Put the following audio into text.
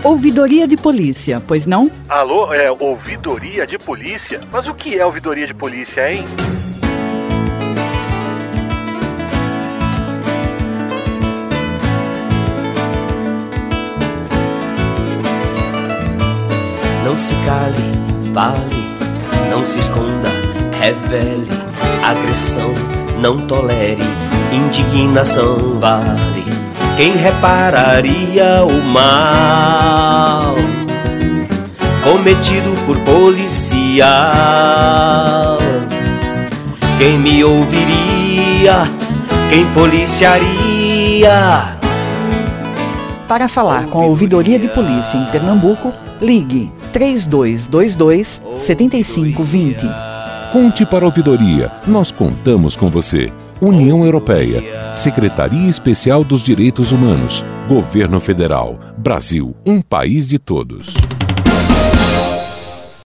Ouvidoria de polícia, pois não? Alô, ouvidoria de polícia? Mas o que é ouvidoria de polícia, hein? Não se cale, fale, não se esconda, revele agressão, não tolere indignação, vale quem repararia o mal cometido por policial. Quem me ouviria, quem policiaria. Para falar com a Ouvidoria de Polícia em Pernambuco, ligue 3222-7520. Conte para a ouvidoria, nós contamos com você. União Europeia, Secretaria Especial dos Direitos Humanos, Governo Federal, Brasil, um país de todos.